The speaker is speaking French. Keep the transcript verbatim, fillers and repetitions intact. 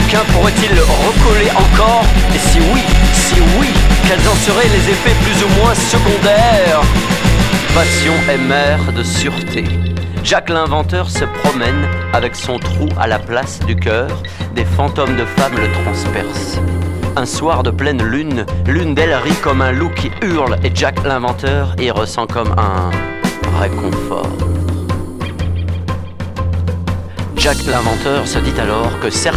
Quelqu'un pourrait-il recoller encore? Et si oui, si oui, quels en seraient les effets plus ou moins secondaires? Passion est mère de sûreté. Jack l'inventeur se promène avec son trou à la place du cœur. Des fantômes de femmes le transpercent. Un soir de pleine lune, l'une d'elles rit comme un loup qui hurle et Jack l'inventeur y ressent comme un réconfort. Jack l'inventeur se dit alors que certains